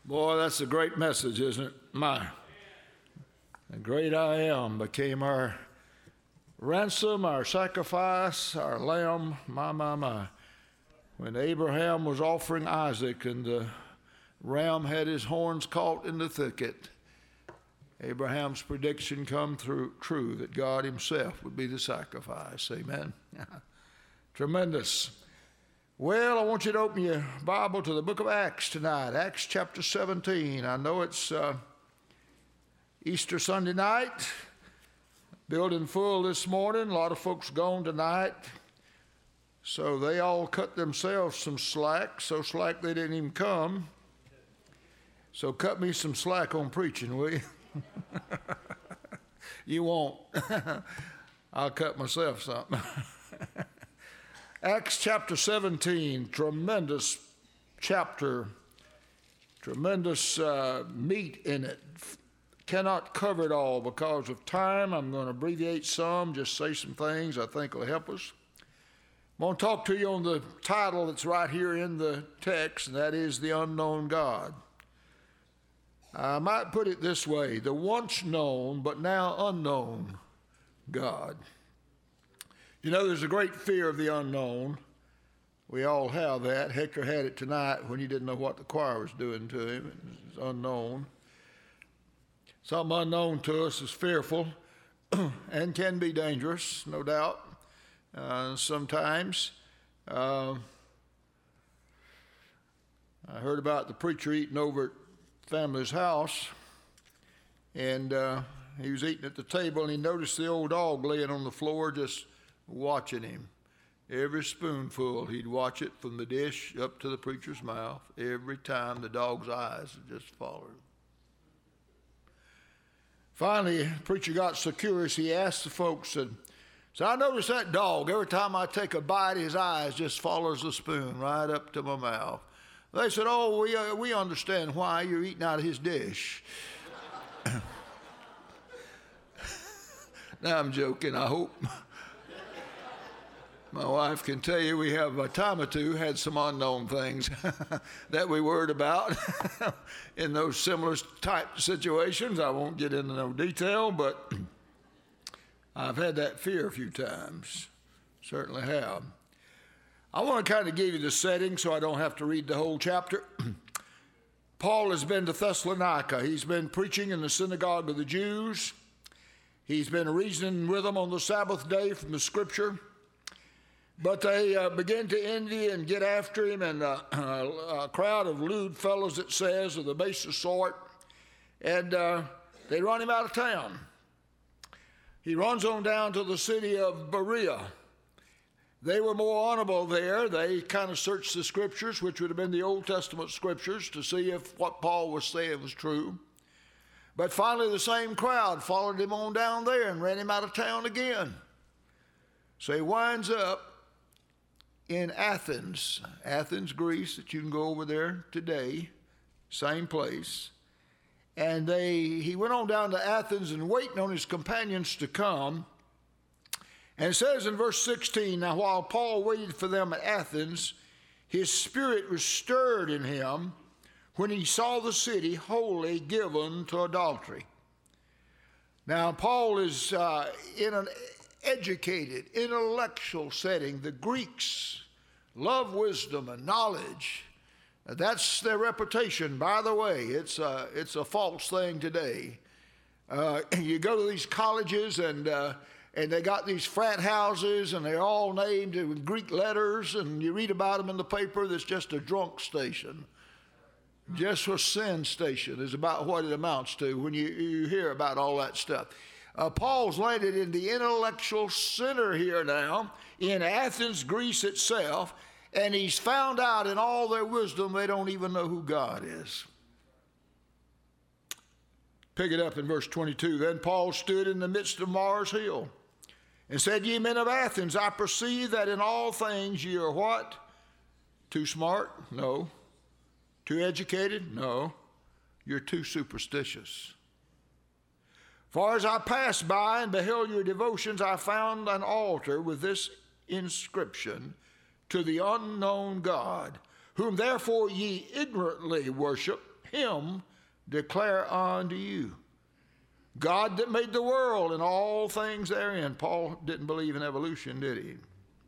Boy, that's a great message, isn't it? The great I am became our ransom, our sacrifice, our lamb, my. When Abraham was offering Isaac and the ram had his horns caught in the thicket, Abraham's prediction come true that God himself would be the sacrifice. Amen. Tremendous. Well, I want you to open your Bible to the book of Acts tonight, Acts chapter 17. I know it's Easter Sunday night, building full this morning. A lot of folks gone tonight, so they all cut themselves some slack, so slack they didn't even come. So cut me some slack on preaching, will you? You won't. I'll cut myself something. Acts chapter 17, tremendous chapter, tremendous meat in it. Cannot cover it all because of time. I'm going to abbreviate some, just say some things I think will help us. I'm going to talk to you on the title that's right here in the text, and that is The Unknown God. I might put it this way: the once known but now unknown God. You know, there's a great fear of the unknown. We all have that. Hector had it tonight when he didn't know what the choir was doing to him. It was unknown. Something unknown to us is fearful and can be dangerous, no doubt, sometimes. I heard about the preacher eating over at family's house, and he was eating at the table, and he noticed the old dog laying on the floor just watching him. Every spoonful, he'd watch it from the dish up to the preacher's mouth. Every time the dog's eyes would just followed. Finally, the preacher got so curious, he asked the folks, said, I noticed that dog, every time I take a bite, his eyes just follows the spoon right up to my mouth. They said, oh, we understand why you're eating out of his dish. Now I'm joking, I hope. My wife can tell you we have a time or two had some unknown things that we worried about in those similar type situations. I won't get into no detail, but I've had that fear a few times. Certainly have. I want to kind of give you the setting so I don't have to read the whole chapter. Paul has been to Thessalonica. He's been preaching in the synagogue of the Jews. He's been reasoning with them on the Sabbath day from the scripture. But they begin to envy and get after him, and a crowd of lewd fellows, it says, of the basest sort, and they run him out of town. He runs on down to the city of Berea. They were more honorable there. They kind of searched the scriptures, which would have been the Old Testament scriptures, to see if what Paul was saying was true. But finally, the same crowd followed him on down there and ran him out of town again. So he winds up in Athens, Greece, that you can go over there today, same place. And he went on down to Athens and waiting on his companions to come. And it says in verse 16, now while Paul waited for them at Athens, his spirit was stirred in him when he saw the city wholly given to adultery. Now Paul is in an educated, intellectual setting. The Greeks love wisdom and knowledge. That's their reputation. By the way, it's a false thing today. You go to these colleges and they got these frat houses, and they're all named with Greek letters, and you read about them in the paper. That's just a drunk station. Just a sin station is about what it amounts to when you hear about all that stuff. Paul's landed in the intellectual center here now, in Athens, Greece itself, and he's found out in all their wisdom they don't even know who God is. Pick it up in verse 22. Then Paul stood in the midst of Mars Hill and said, Ye men of Athens, I perceive that in all things ye are what? Too smart? No. Too educated? No. You're too superstitious. For as I passed by and beheld your devotions, I found an altar with this inscription, to the unknown God, whom therefore ye ignorantly worship, him declare unto you. God that made the world and all things therein. Paul didn't believe in evolution, did he?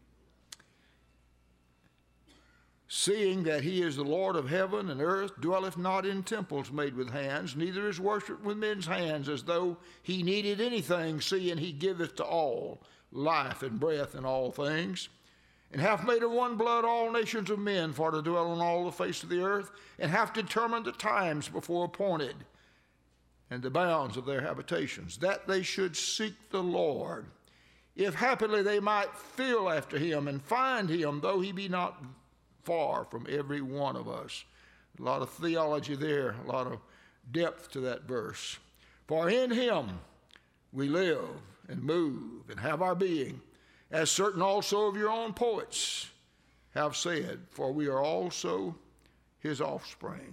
Seeing that he is the Lord of heaven and earth, dwelleth not in temples made with hands, neither is worshipped with men's hands, as though he needed anything, seeing he giveth to all life and breath and all things, and hath made of one blood all nations of men for to dwell on all the face of the earth, and hath determined the times before appointed, and the bounds of their habitations, that they should seek the Lord, if happily they might feel after him, and find him, though he be not far from every one of us. A lot of theology there, a lot of depth to that verse. For in him we live and move and have our being, as certain also of your own poets have said, for we are also his offspring.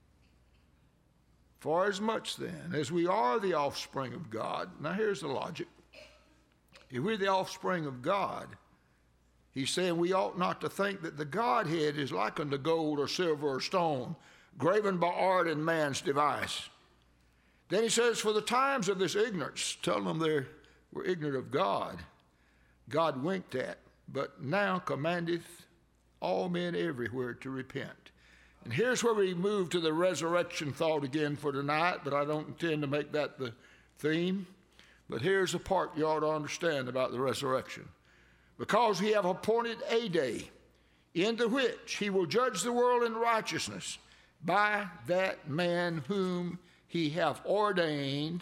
For as much then as we are the offspring of God, now here's the logic. If we're the offspring of God, he's saying we ought not to think that the Godhead is like unto gold or silver or stone, graven by art and man's device. Then he says, for the times of this ignorance, telling them they were ignorant of God, God winked at, but now commandeth all men everywhere to repent. And here's where we move to the resurrection thought again for tonight, but I don't intend to make that the theme. But here's the part you ought to understand about the resurrection. Because he hath appointed a day, into which he will judge the world in righteousness by that man whom he hath ordained,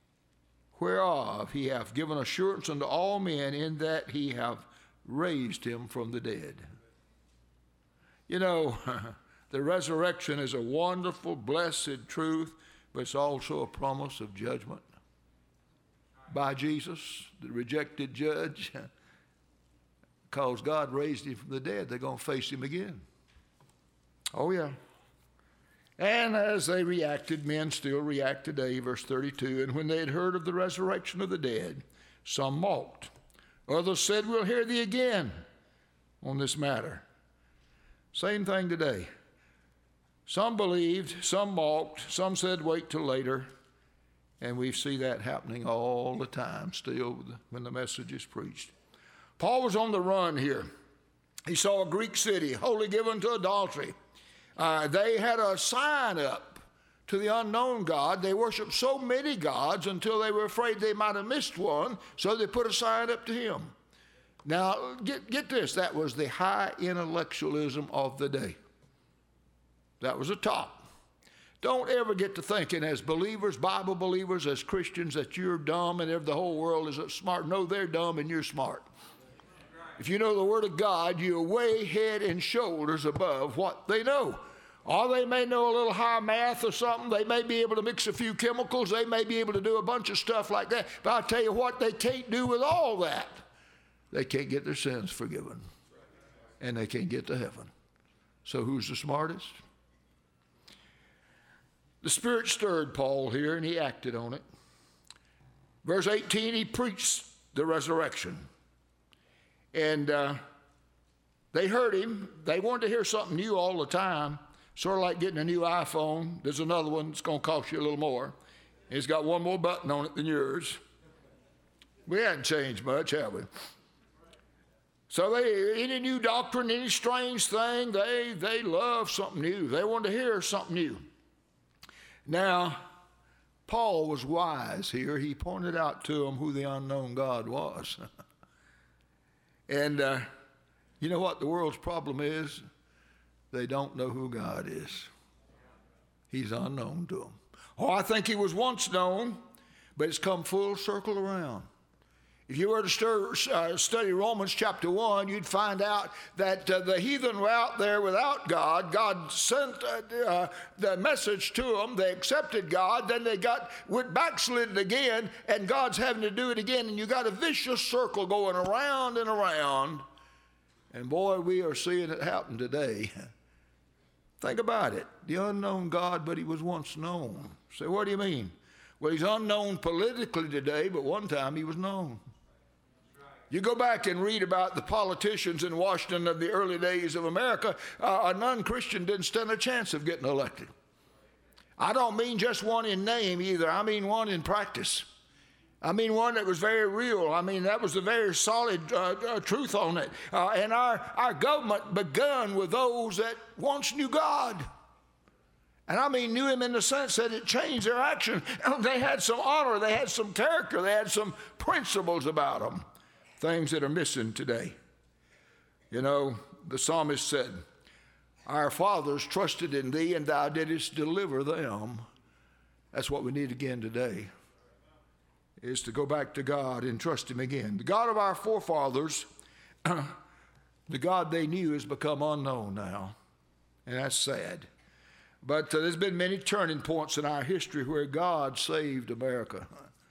whereof he hath given assurance unto all men, in that he hath raised him from the dead. You know, the resurrection is a wonderful, blessed truth, but it's also a promise of judgment by Jesus, the rejected judge. Because God raised him from the dead, they're going to face him again. Oh, yeah. And as they reacted, men still react today, verse 32. And when they had heard of the resurrection of the dead, some mocked. Others said, we'll hear thee again on this matter. Same thing today. Some believed, some mocked, some said wait till later. And we see that happening all the time still when the message is preached. Paul was on the run here. He saw a Greek city wholly given to adultery. They had a sign up to the unknown God. They worshiped so many gods until they were afraid they might have missed one, so they put a sign up to him. Now, get this. That was the high intellectualism of the day. That was the top. Don't ever get to thinking as believers, Bible believers, as Christians, that you're dumb and the whole world is smart. No, they're dumb and you're smart. If you know the Word of God, you're way head and shoulders above what they know. Or they may know a little higher math or something. They may be able to mix a few chemicals. They may be able to do a bunch of stuff like that. But I'll tell you what they can't do with all that. They can't get their sins forgiven. And they can't get to heaven. So who's the smartest? The Spirit stirred Paul here, and he acted on it. Verse 18, he preached the resurrection. And they heard him. They wanted to hear something new all the time, sort of like getting a new iPhone. There's another one that's going to cost you a little more. It's got one more button on it than yours. We hadn't changed much, have we? So any new doctrine, any strange thing, they love something new. They wanted to hear something new. Now, Paul was wise here. He pointed out to them who the unknown God was. And you know what the world's problem is? They don't know who God is. He's unknown to them. Oh, I think he was once known, but it's come full circle around. If you were to study Romans chapter 1, you'd find out that the heathen were out there without God. God sent the message to them. They accepted God. Then they went backslidden again, and God's having to do it again. And you got a vicious circle going around and around. And boy, we are seeing it happen today. Think about it. The unknown God, but he was once known. Say, what do you mean? Well, he's unknown politically today, but one time he was known. You go back and read about the politicians in Washington of the early days of America, a non-Christian didn't stand a chance of getting elected. I don't mean just one in name either. I mean one in practice. I mean one that was very real. I mean that was a very solid truth on it. And our government begun with those that once knew God. And I mean knew him in the sense that it changed their action. They had some honor. They had some character. They had some principles about them. Things that are missing today. You know, the psalmist said, our fathers trusted in thee, and thou didst deliver them. That's what we need again today, is to go back to God and trust him again. The God of our forefathers, the God they knew has become unknown now, and that's sad. But there's been many turning points in our history where God saved America.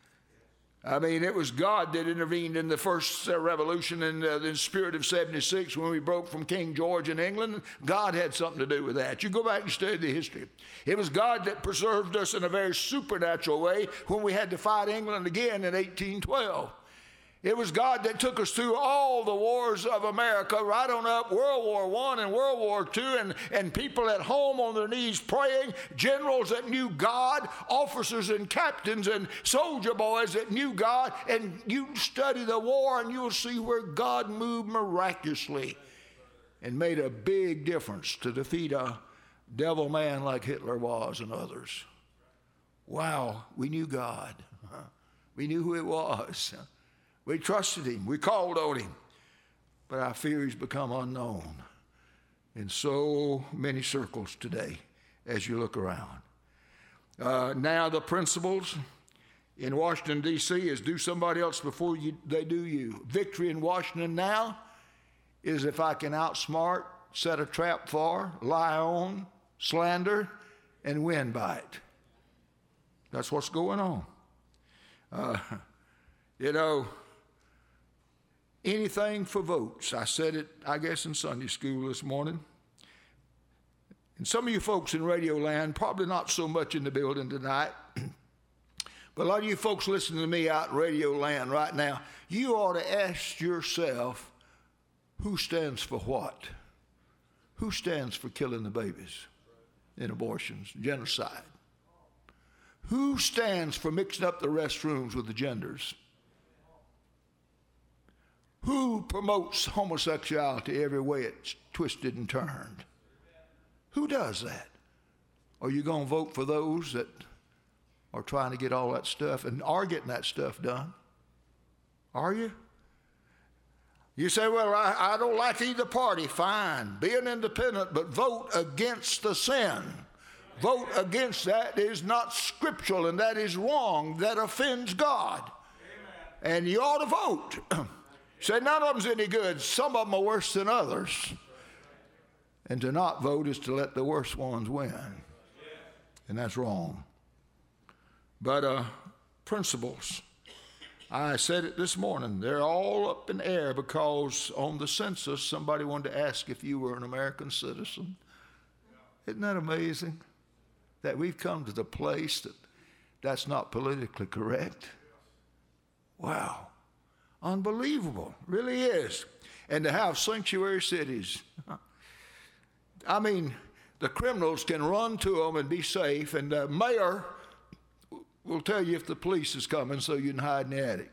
I mean, it was God that intervened in the first revolution in the spirit of 76 when we broke from King George in England. God had something to do with that. You go back and study the history. It was God that preserved us in a very supernatural way when we had to fight England again in 1812. It was God that took us through all the wars of America, right on up World War I and World War II, and people at home on their knees praying, generals that knew God, officers and captains and soldier boys that knew God. And you study the war and you'll see where God moved miraculously and made a big difference to defeat a devil man like Hitler was and others. Wow, we knew God. We knew who it was. We trusted him. We called on him. But I fear he's become unknown in so many circles today as you look around. Now the principles in Washington, D.C. is do somebody else before they do you. Victory in Washington now is if I can outsmart, set a trap for, lie on, slander, and win by it. That's what's going on. You know, anything for votes. I said it, I guess, in Sunday school this morning. And some of you folks in Radio Land, probably not so much in the building tonight, but a lot of you folks listening to me out in Radio Land right now, you ought to ask yourself, who stands for what? Who stands for killing the babies in abortions, genocide? Who stands for mixing up the restrooms with the genders? Who promotes homosexuality every way it's twisted and turned? Who does that? Are you going to vote for those that are trying to get all that stuff and are getting that stuff done? Are you? You say, well, I don't like either party. Fine. Be an independent, but vote against the sin. Vote against that is not scriptural, and that is wrong. That offends God. Amen. And you ought to vote. Say none of them's any good. Some of them are worse than others. And to not vote is to let the worst ones win. And that's wrong. But principles. I said it this morning. They're all up in the air because on the census, somebody wanted to ask if you were an American citizen. Isn't that amazing? That we've come to the place that that's not politically correct. Wow. Unbelievable, really is. And to have sanctuary cities. I mean, the criminals can run to them and be safe, and the mayor will tell you if the police is coming so you can hide in the attic.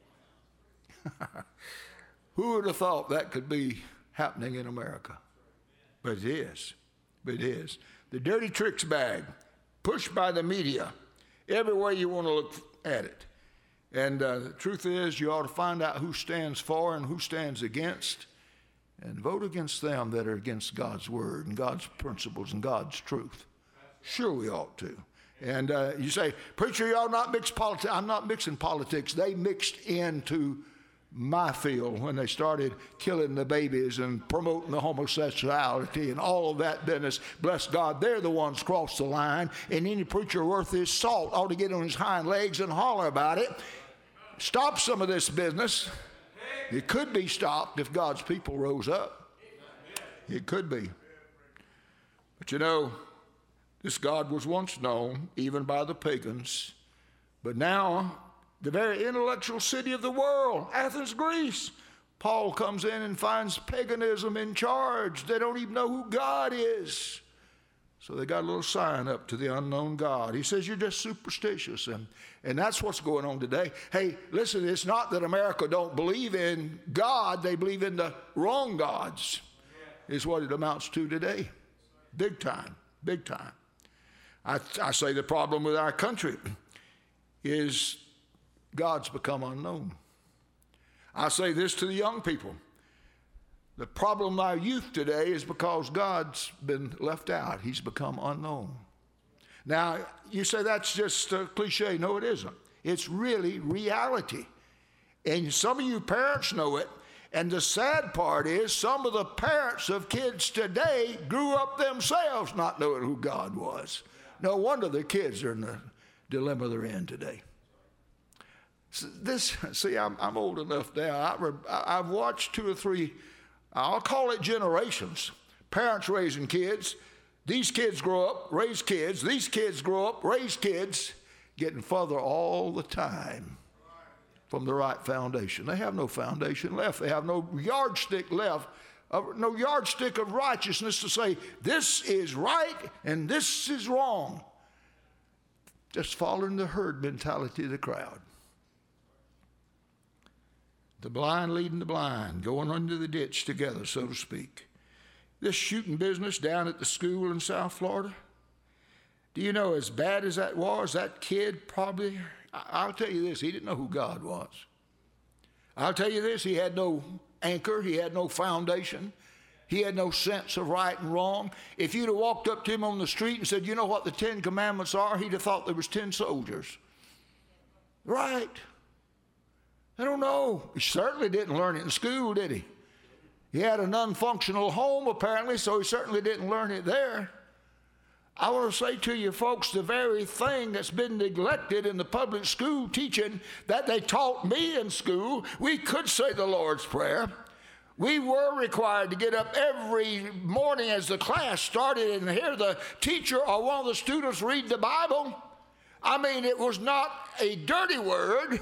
Who would have thought that could be happening in America? But it is. But it is. The dirty tricks bag, pushed by the media, everywhere you want to look at it. And the truth is, you ought to find out who stands for and who stands against, and vote against them that are against God's word and God's principles and God's truth. Sure, we ought to. And you say, preacher, you ought not mix politics. I'm not mixing politics. They mixed into my field when they started killing the babies and promoting the homosexuality and all of that business. Bless God, they're the ones crossed the line, and any preacher worth his salt ought to get on his hind legs and holler about it. Stop some of this business. It could be stopped if God's people rose up. It could be. But you know, this God was once known even by the pagans, but now the very intellectual city of the world, Athens, Greece, Paul comes in and finds paganism in charge. They don't even know who God is. So they got a little sign up to the unknown God. He says, you're just superstitious. And that's what's going on today. Hey, listen, it's not that America don't believe in God. They believe in the wrong gods, is what it amounts to today. Big time, big time. I say the problem with our country is God's become unknown. I say this to the young people. The problem with our youth today is because God's been left out. He's become unknown. Now, you say that's just a cliche. No, it isn't. It's really reality. And some of you parents know it. And the sad part is some of the parents of kids today grew up themselves not knowing who God was. No wonder their kids are in the dilemma they're in today. I'm old enough now. I've watched 2 or 3, I'll call it generations, parents raising kids. These kids grow up, raise kids. These kids grow up, raise kids, getting further all the time from the right foundation. They have no foundation left. They have no yardstick left, no yardstick of righteousness to say this is right and this is wrong. Just following the herd mentality of the crowd. The blind leading the blind, going under the ditch together, so to speak. This shooting business down at the school in South Florida, do you know, as bad as that was, that kid probably, I'll tell you this, he didn't know who God was. I'll tell you this, he had no anchor, he had no foundation, he had no sense of right and wrong. If you'd have walked up to him on the street and said, you know what the 10 Commandments are, he'd have thought there was 10 soldiers. Right. I don't know. He certainly didn't learn it in school, did he? He had an unfunctional home, apparently, so he certainly didn't learn it there. I want to say to you folks, the very thing that's been neglected in the public school teaching that they taught me in school, we could say the Lord's Prayer. We were required to get up every morning as the class started and hear the teacher or one of the students read the Bible. I mean, it was not a dirty word.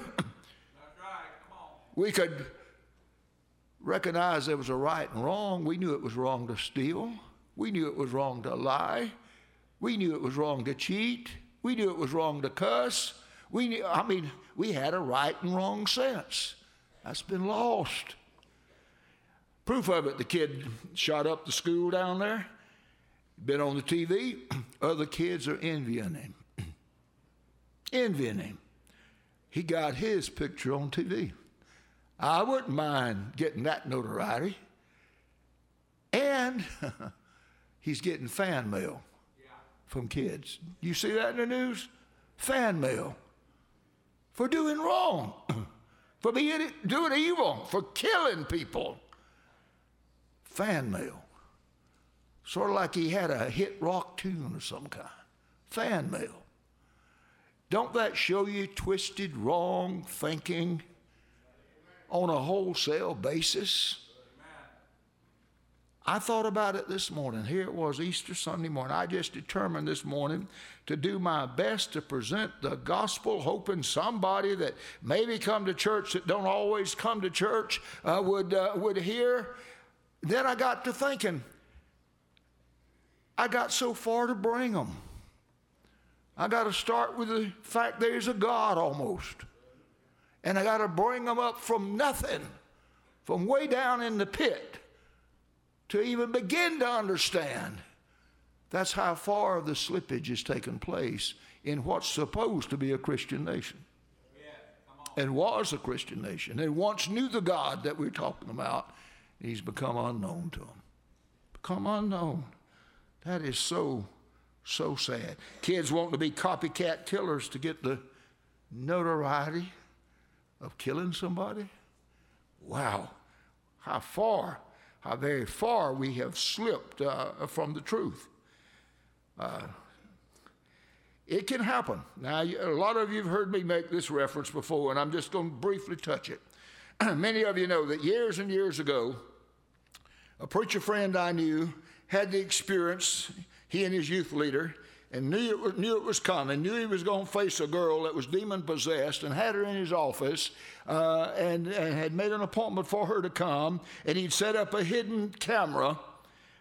We could recognize there was a right and wrong. We knew it was wrong to steal. We knew it was wrong to lie. We knew it was wrong to cheat. We knew it was wrong to cuss. We had a right and wrong sense. That's been lost. Proof of it, the kid shot up the school down there, been on the TV. Other kids are envying him. Envying him. He got his picture on TV. I wouldn't mind getting that notoriety. And he's getting fan mail from kids. You see that in the news? Fan mail. For doing wrong. For doing evil. For killing people. Fan mail. Sort of like he had a hit rock tune of some kind. Fan mail. Don't that show you twisted, wrong thinking on a wholesale basis? I thought about it this morning. Here it was, Easter Sunday morning. I just determined this morning to do my best to present the gospel, hoping somebody that maybe come to church that don't always come to church would hear. Then I got to thinking, I got so far to bring them. I got to start with the fact there's a God almost. And I got to bring them up from nothing, from way down in the pit, to even begin to understand. That's how far the slippage has taken place in what's supposed to be a Christian nation. And was a Christian nation, and once knew the God that we're talking about. He's become unknown to them. Become unknown. That is so, so sad. Kids wanting to be copycat killers to get the notoriety of killing somebody. Wow. How very far we have slipped from the truth. It can happen. Now, a lot of you have heard me make this reference before, and I'm just going to briefly touch it. Many of you know that years and years ago, a preacher friend I knew had the experience, he and his youth leader, and knew it was coming, knew he was going to face a girl that was demon-possessed, and had her in his office, and had made an appointment for her to come, and he'd set up a hidden camera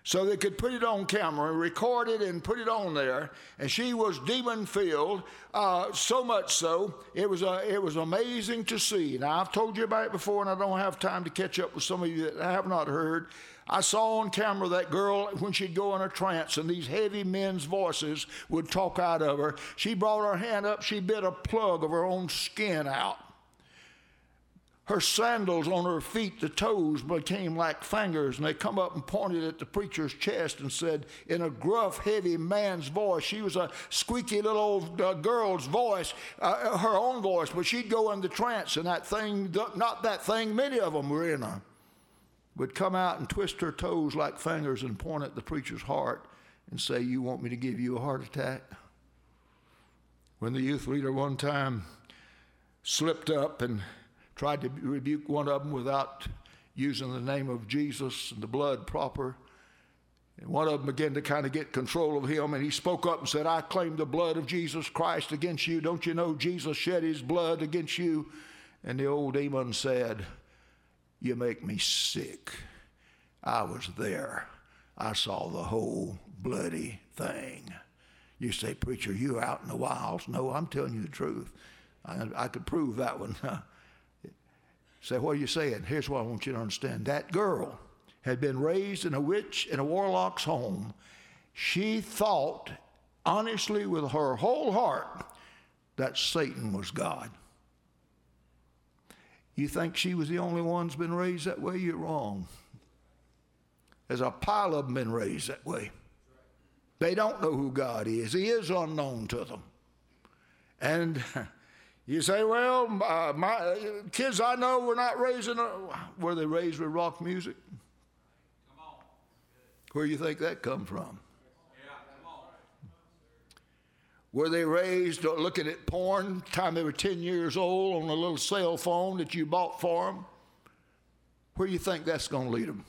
so they could put it on camera, record it, and put it on there. And she was demon-filled, so much so, it was amazing to see. Now, I've told you about it before, and I don't have time to catch up with some of you that have not heard. I saw on camera that girl when she'd go in a trance, and these heavy men's voices would talk out of her. She brought her hand up, she bit a plug of her own skin out. Her sandals on her feet, the toes became like fingers, and they come up and pointed at the preacher's chest and said in a gruff, heavy man's voice, she was a squeaky little old girl's voice, her own voice, but she'd go in the trance, and that thing, not that thing, many of them were in her, would come out and twist her toes like fingers and point at the preacher's heart and say, "You want me to give you a heart attack?" When the youth leader one time slipped up and tried to rebuke one of them without using the name of Jesus and the blood proper. And one of them began to kind of get control of him, and he spoke up and said, "I claim the blood of Jesus Christ against you. Don't you know Jesus shed his blood against you?" And the old demon said, "You make me sick. I was there. I saw the whole bloody thing." You say, "Preacher, you're out in the wilds." No, I'm telling you the truth. I could prove that one. Say, "What are you saying?" Here's what I want you to understand. That girl had been raised in a witch and a warlock's home. She thought honestly with her whole heart that Satan was God. You think she was the only one that's been raised that way? You're wrong. There's a pile of them been raised that way. They don't know who God is. He is unknown to them. And you say, "Well, my kids I know were not raised were they raised with rock music?" Come on. Where do you think that come from? Yeah, come on. Were they raised looking at porn time they were 10 years old on a little cell phone that you bought for them? Where do you think that's going to lead them?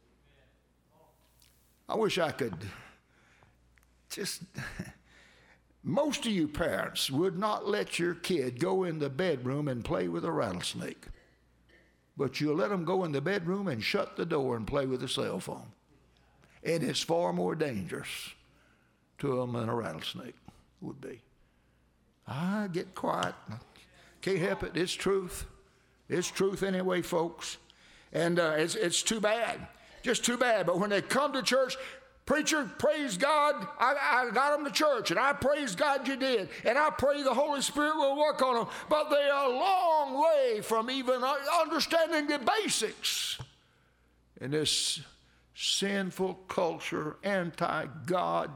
I wish I could just... Most of you parents would not let your kid go in the bedroom and play with a rattlesnake. But you'll let them go in the bedroom and shut the door and play with a cell phone. And it's far more dangerous to them than a rattlesnake would be. Get quiet. Can't help it. It's truth. It's truth anyway, folks. And it's too bad. Just too bad. But when they come to church, "Preacher, praise God, I got them to church, and I praise God you did, and I pray the Holy Spirit will work on them," but they are a long way from even understanding the basics in this sinful culture, anti-God,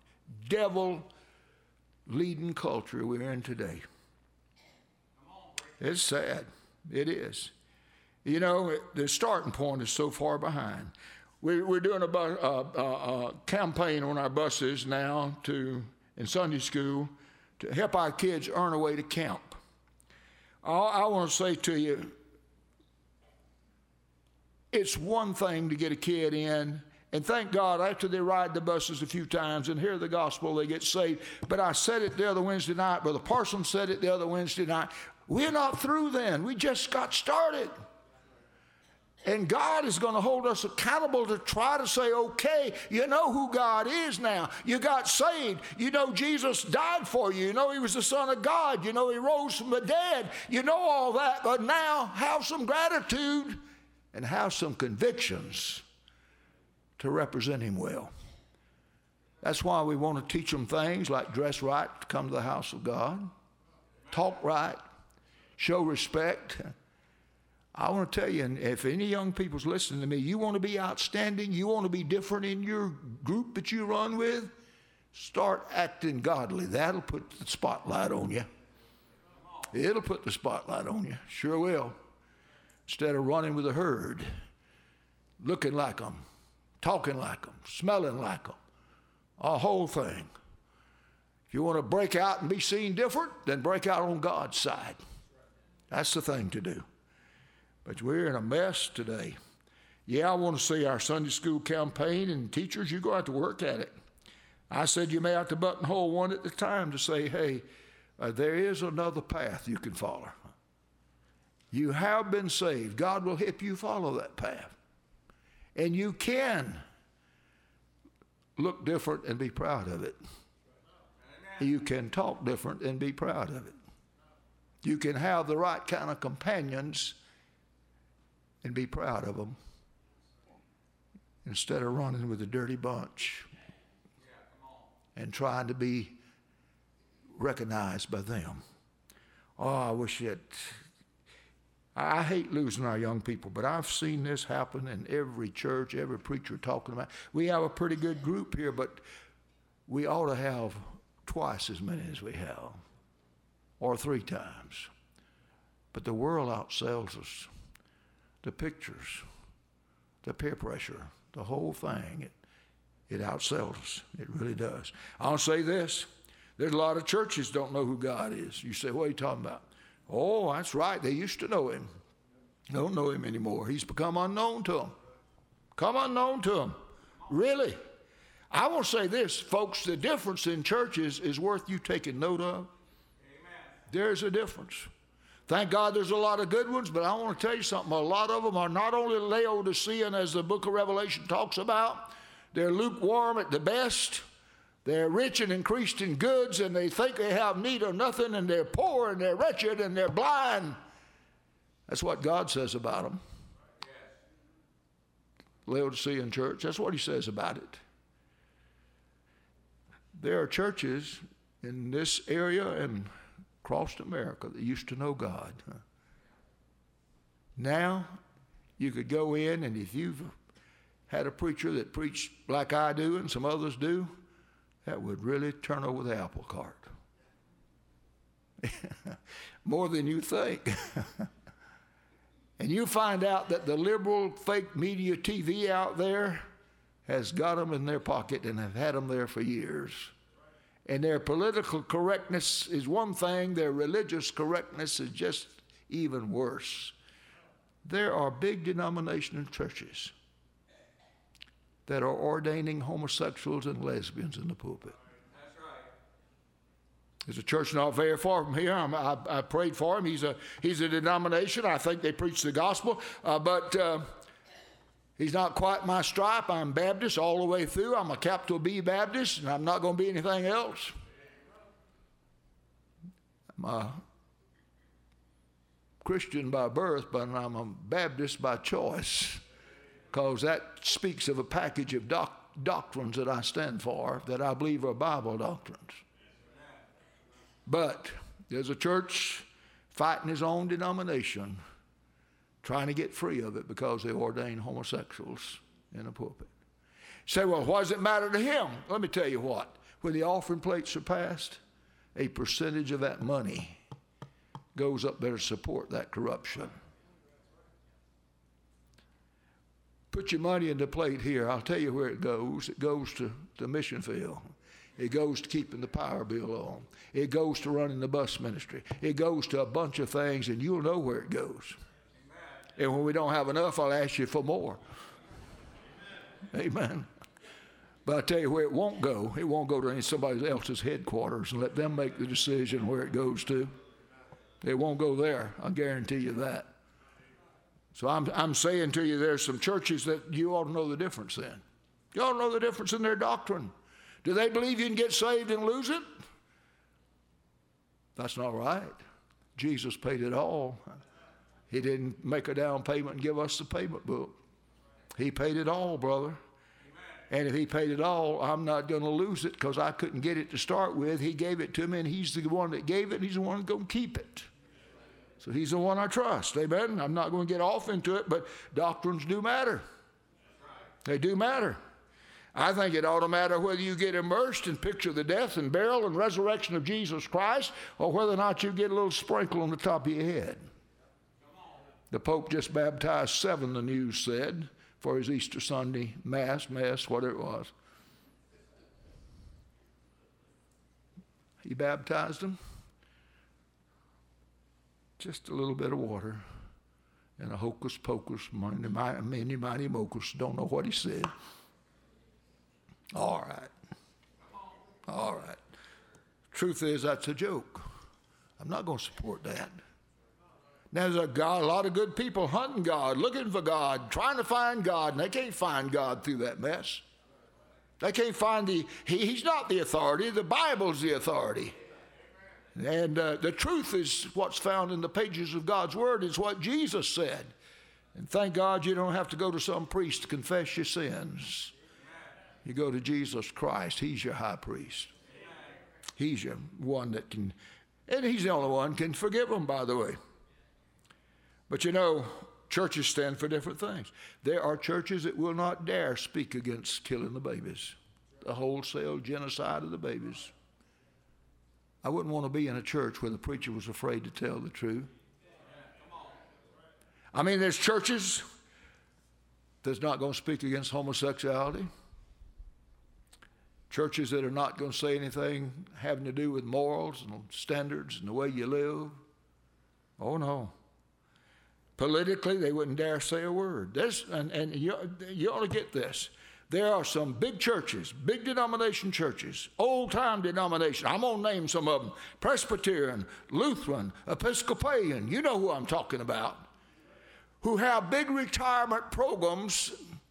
devil-leading culture we're in today. It's sad. It is. You know, the starting point is so far behind. We're doing a campaign on our buses now in Sunday school to help our kids earn a way to camp. I want to say to you, it's one thing to get a kid in, and thank God after they ride the buses a few times and hear the gospel, they get saved. But I said it the other Wednesday night, Brother Parsons said it the other Wednesday night, we're not through then. We just got started. And God is going to hold us accountable to try to say, "Okay, you know who God is now. You got saved. You know Jesus died for you. You know he was the Son of God. You know he rose from the dead. You know all that. But now have some gratitude and have some convictions to represent him well." That's why we want to teach them things like dress right to come to the house of God, talk right, show respect. I want to tell you, and if any young people's listening to me, you want to be outstanding, you want to be different in your group that you run with, start acting godly. That'll put the spotlight on you. It'll put the spotlight on you. Sure will. Instead of running with a herd, looking like them, talking like them, smelling like them, a whole thing. If you want to break out and be seen different, then break out on God's side. That's the thing to do. But we're in a mess today. Yeah, I want to see our Sunday school campaign, and teachers, you're going to have to work at it. I said you may have to buttonhole one at a time to say, "Hey, there is another path you can follow. You have been saved. God will help you follow that path. And you can look different and be proud of it. You can talk different and be proud of it. You can have the right kind of companions and be proud of them instead of running with a dirty bunch and trying to be recognized by them. Oh, I wish it. I hate losing our young people, but I've seen this happen in every church, every preacher talking about. We have a pretty good group here, but we ought to have twice as many as we have, or 3 times. But the world outsells us. The pictures, the peer pressure, the whole thing, it outsells us. It really does. I'll say this. There's a lot of churches don't know who God is. You say, what are you talking about? Oh, that's right. They used to know him. They don't know him anymore. He's become unknown to them. Come unknown to them. Really. I will say this, folks, the difference in churches is worth you taking note of. Amen. There's a difference. Thank God there's a lot of good ones, but I want to tell you something. A lot of them are not only Laodicean, as the book of Revelation talks about, they're lukewarm at the best. They're rich and increased in goods, and they think they have need of nothing, and they're poor, and they're wretched, and they're blind. That's what God says about them. Laodicean church, that's what he says about it. There are churches in this area and across America that used to know God. Now, you could go in, and if you've had a preacher that preached like I do and some others do, that would really turn over the apple cart. More than you think. And you find out that the liberal fake media TV out there has got them in their pocket and have had them there for years. And their political correctness is one thing, their religious correctness is just even worse. There are big denominational churches that are ordaining homosexuals and lesbians in the pulpit. That's right. There's a church not very far from here. I prayed for him. He's a denomination. I think they preach the gospel, but he's not quite my stripe. I'm Baptist all the way through. I'm a capital B Baptist, and I'm not going to be anything else. I'm a Christian by birth, but I'm a Baptist by choice, because that speaks of a package of doctrines that I stand for, that I believe are Bible doctrines. But there's a church fighting his own denomination, trying to get free of it because they ordain homosexuals in the pulpit. Say, well, what does it matter to him? Let me tell you what. When the offering plates are passed, a percentage of that money goes up there to support that corruption. Put your money in the plate here. I'll tell you where it goes. It goes to the mission field. It goes to keeping the power bill on. It goes to running the bus ministry. It goes to a bunch of things, and you'll know where it goes. And when we don't have enough, I'll ask you for more. Amen. But I tell you where it won't go. It won't go to somebody else's headquarters and let them make the decision where it goes to. It won't go there. I guarantee you that. So I'm saying to you, there's some churches that you ought to know the difference in. You ought to know the difference in their doctrine. Do they believe you can get saved and lose it? That's not right. Jesus paid it all. He didn't make a down payment and give us the payment book. He paid it all, brother. And if he paid it all, I'm not going to lose it because I couldn't get it to start with. He gave it to me, and he's the one that gave it, and he's the one that's going to keep it. So he's the one I trust. Amen? I'm not going to get off into it, but doctrines do matter. They do matter. I think it ought to matter whether you get immersed and picture the death and burial and resurrection of Jesus Christ, or whether or not you get a little sprinkle on the top of your head. The Pope just baptized 7, the news said, for his Easter Sunday mass, whatever it was. He baptized them. Just a little bit of water and a hocus pocus, many mighty mocus. Don't know what he said. All right. Truth is, that's a joke. I'm not going to support that. Now, there's a lot of good people hunting God, looking for God, trying to find God, and they can't find God through that mess. They can't find he's not the authority. The Bible's the authority. And the truth is what's found in the pages of God's Word is what Jesus said. And thank God you don't have to go to some priest to confess your sins. You go to Jesus Christ. He's your high priest. He's your one that can, and he's the only one can forgive them, by the way. But you know, churches stand for different things. There are churches that will not dare speak against killing the babies, the wholesale genocide of the babies. I wouldn't want to be in a church where the preacher was afraid to tell the truth. I mean, there's churches that's not going to speak against homosexuality. Churches that are not going to say anything having to do with morals and standards and the way you live. Oh, no. Politically, they wouldn't dare say a word. And you ought to get this. There are some big churches, big denomination churches, old-time denomination. I'm going to name some of them. Presbyterian, Lutheran, Episcopalian. You know who I'm talking about. Who have big retirement programs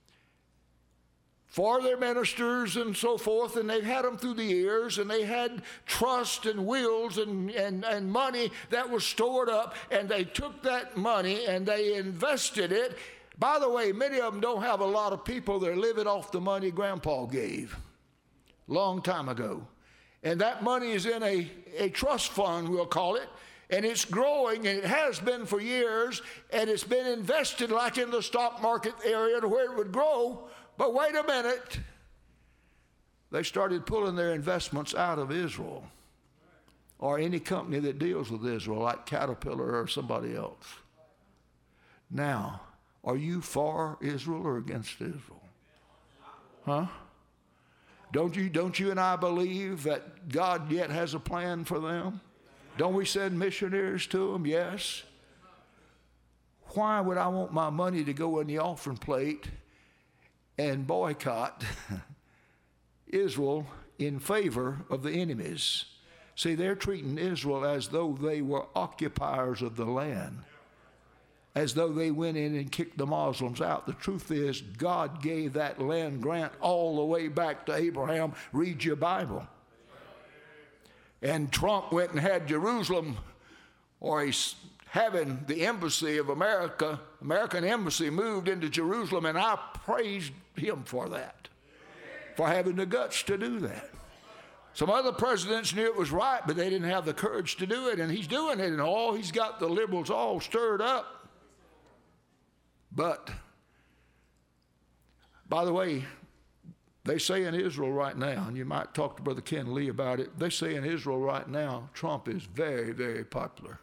for their ministers and so forth, and they've had them through the years, and they had trust and wills and money that was stored up, and they took that money and they invested it. By the way, many of them don't have a lot of people. They're living off the money Grandpa gave long time ago. And that money is in a trust fund, we'll call it, and it's growing, and it has been for years, and it's been invested like in the stock market area to where it would grow. But wait a minute, they started pulling their investments out of Israel or any company that deals with Israel, like Caterpillar or somebody else. Now, are you for Israel or against Israel? Huh? Don't you and I believe that God yet has a plan for them? Don't we send missionaries to them? Yes. Why would I want my money to go in the offering plate and boycott Israel in favor of the enemies? See, they're treating Israel as though they were occupiers of the land, as though they went in and kicked the Muslims out. The truth is, God gave that land grant all the way back to Abraham. Read your Bible. And Trump went and had Jerusalem, or he's having the embassy of American embassy moved into Jerusalem, and I praised him for that, for having the guts to do that. Some other presidents knew it was right, but they didn't have the courage to do it, and he's doing it, and he's got the liberals all stirred up. But, by the way, they say in Israel right now, and you might talk to Brother Ken Lee about it, they say in Israel right now, Trump is very, very popular.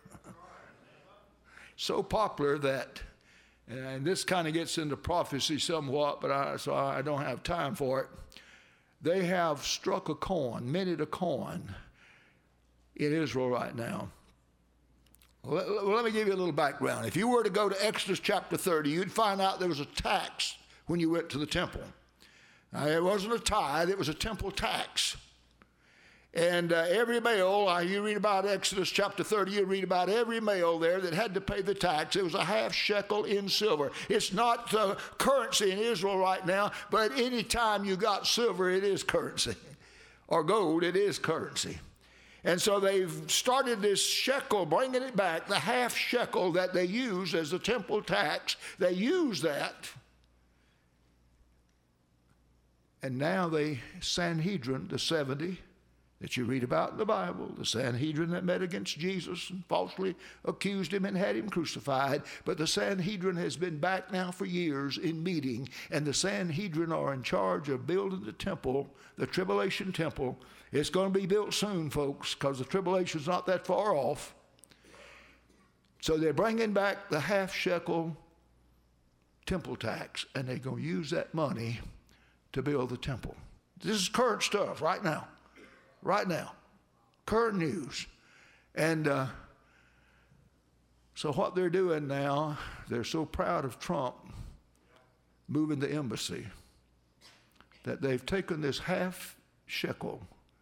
So popular that, and this kind of gets into prophecy somewhat, but so I don't have time for it. They have struck a coin, minted a coin in Israel right now. Let me give you a little background. If you were to go to Exodus chapter 30, you'd find out there was a tax when you went to the temple. Now, it wasn't a tithe, it was a temple tax. And every male, you read about Exodus chapter 30, you read about every male there that had to pay the tax. It was a half shekel in silver. It's not currency in Israel right now, but any time you got silver, it is currency. Or gold, it is currency. And so they've started this shekel, bringing it back, the half shekel that they use as the temple tax. They use that. And now the Sanhedrin, the 70 that you read about in the Bible, the Sanhedrin that met against Jesus and falsely accused him and had him crucified. But the Sanhedrin has been back now for years in meeting, and the Sanhedrin are in charge of building the temple, the tribulation temple. It's going to be built soon, folks, because the tribulation's not that far off. So they're bringing back the half shekel temple tax, and they're going to use that money to build the temple. This is current stuff right now. Right now. Current news. And so what they're doing now, they're so proud of Trump moving the embassy that they've taken this half shekel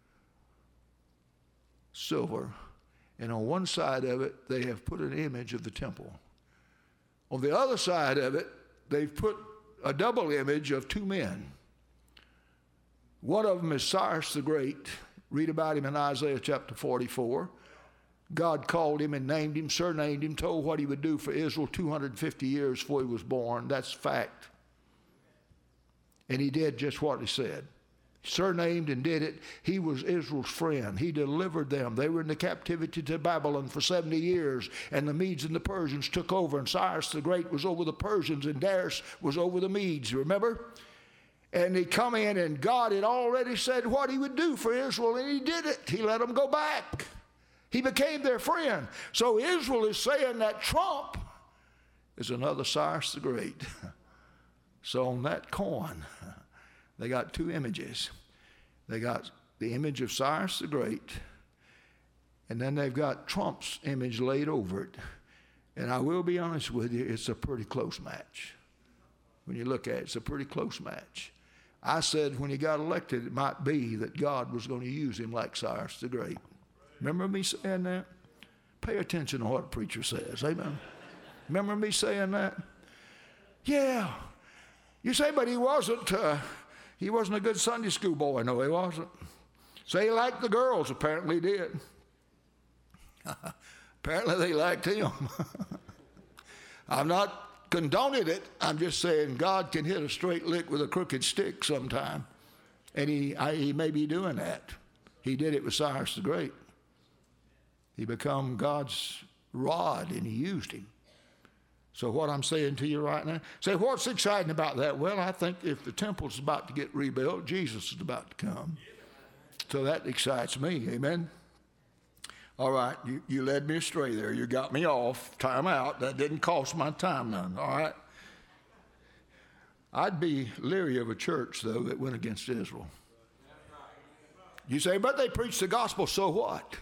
silver, and on one side of it, they have put an image of the temple. On the other side of it, they've put a double image of two men. One of them is Cyrus the Great. Read about him in Isaiah chapter 44. God called him and named him, surnamed him, told what he would do for Israel 250 years before he was born. That's fact. And he did just what he said. Surnamed and did it. He was Israel's friend. He delivered them. They were in the captivity to Babylon for 70 years, and the Medes and the Persians took over, and Cyrus the Great was over the Persians, and Darius was over the Medes, remember? And he come in, and God had already said what he would do for Israel, and he did it. He let them go back. He became their friend. So Israel is saying that Trump is another Cyrus the Great. So on that coin, they got two images. They got the image of Cyrus the Great, and then they've got Trump's image laid over it. And I will be honest with you, it's a pretty close match. When you look at it, it's a pretty close match. I said when he got elected, it might be that God was going to use him like Cyrus the Great. Remember me saying that? Pay attention to what a preacher says. Amen. Remember me saying that? Yeah. You say, but he wasn't a good Sunday school boy. No, he wasn't. Say he liked the girls. Apparently he did. Apparently they liked him. I'm not condoning it. I'm just saying God can hit a straight lick with a crooked stick sometime. And he may be doing that. He did it with Cyrus the Great. He became God's rod, and he used him. So what I'm saying to you right now, say, what's exciting about that? Well, I think if the temple's about to get rebuilt, Jesus is about to come. So that excites me, amen? All right, you led me astray there. You got me off. Time out. That didn't cost my time none, all right? I'd be leery of a church, though, that went against Israel. You say, but they preach the gospel, so what?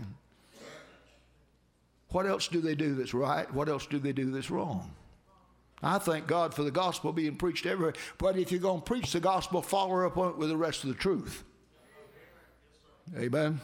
What else do they do that's right? What else do they do that's wrong? I thank God for the gospel being preached everywhere. But if you're going to preach the gospel, follow up on it with the rest of the truth. Amen?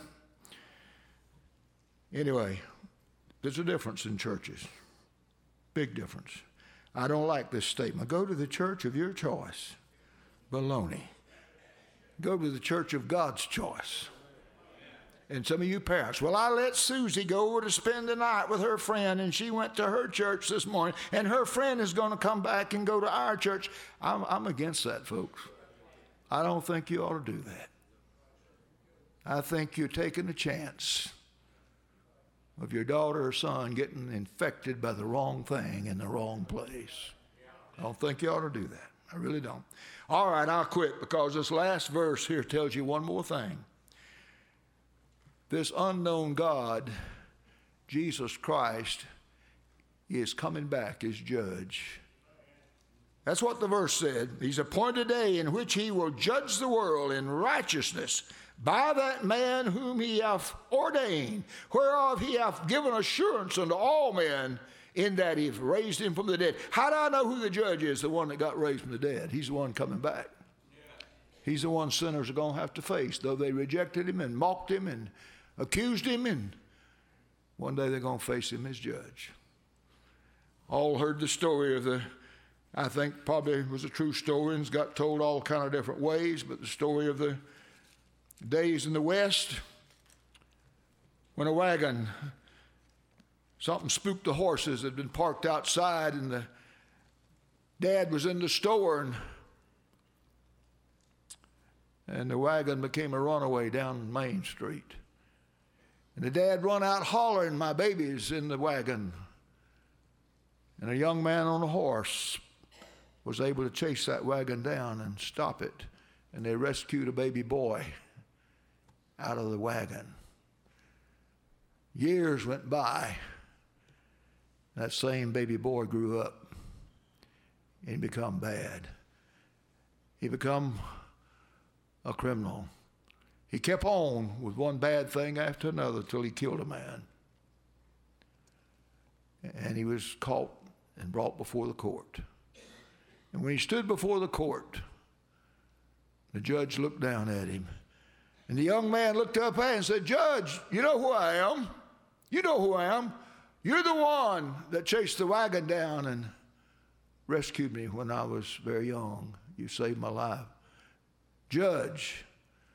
Anyway, there's a difference in churches. Big difference. I don't like this statement. Go to the church of your choice. Baloney. Go to the church of God's choice. And some of you parents, well, I let Susie go over to spend the night with her friend, and she went to her church this morning, and her friend is going to come back and go to our church. I'm against that, folks. I don't think you ought to do that. I think you're taking a chance of your daughter or son getting infected by the wrong thing in the wrong place. I don't think you ought to do that. I really don't. All right, I'll quit because this last verse here tells you one more thing. This unknown God, Jesus Christ, is coming back as judge. That's what the verse said. He's appointed a day in which he will judge the world in righteousness by that man whom he hath ordained, whereof he hath given assurance unto all men, in that he hath raised him from the dead. How do I know who the judge is? The one that got raised from the dead. He's the one coming back. He's the one sinners are going to have to face, though they rejected him and mocked him and accused him, and one day they're going to face him as judge. All heard the story of I think probably was a true story and got told all kind of different ways, but the story of the days in the West when a wagon, something spooked the horses that had been parked outside, and the dad was in the store, and the wagon became a runaway down Main Street. And the dad run out hollering, my baby's in the wagon. And a young man on a horse was able to chase that wagon down and stop it. And they rescued a baby boy out of the wagon. Years went by. That same baby boy grew up and he become bad. He become a criminal. He kept on with one bad thing after another till he killed a man. And he was caught and brought before the court. And when he stood before the court, the judge looked down at him. And the young man looked up at him and said, Judge, you know who I am. You know who I am. You're the one that chased the wagon down and rescued me when I was very young. You saved my life. Judge,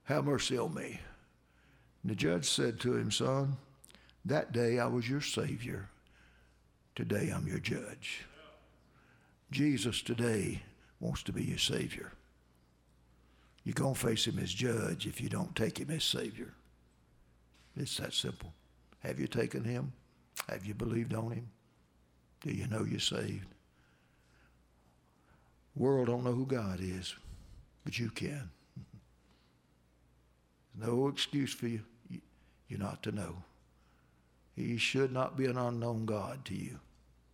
have mercy on me. And the judge said to him, son, that day I was your Savior. Today I'm your judge. Jesus today wants to be your Savior. You're going to face him as judge if you don't take him as Savior. It's that simple. Have you taken him? Have you believed on him? Do you know you're saved? The world don't know who God is, but you can. No excuse for you not to know. He should not be an unknown God to you.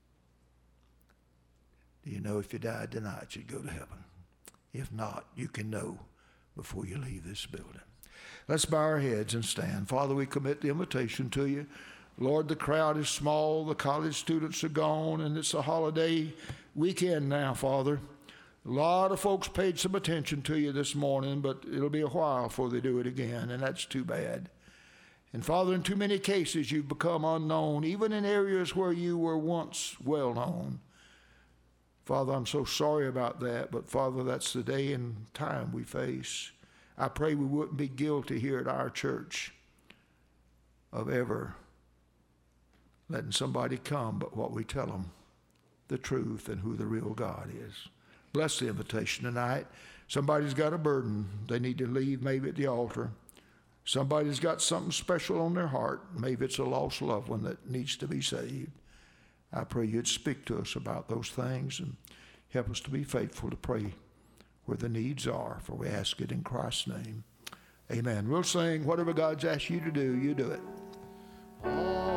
Do you know if you died tonight, you'd go to heaven? If not, you can know before you leave this building. Let's bow our heads and stand. Father, we commit the invitation to you. Lord, the crowd is small. The college students are gone, and it's a holiday weekend now, Father. A lot of folks paid some attention to you this morning, but it'll be a while before they do it again, and that's too bad. And Father, in too many cases, you've become unknown, even in areas where you were once well known. Father, I'm so sorry about that, but Father, that's the day and time we face. I pray we wouldn't be guilty here at our church of ever letting somebody come but what we tell them, the truth and who the real God is. Bless the invitation tonight. Somebody's got a burden. They need to leave maybe at the altar. Somebody's got something special on their heart. Maybe it's a lost loved one that needs to be saved. I pray you'd speak to us about those things and help us to be faithful to pray where the needs are, for we ask it in Christ's name. Amen. We'll sing whatever God's asked you to do, you do it.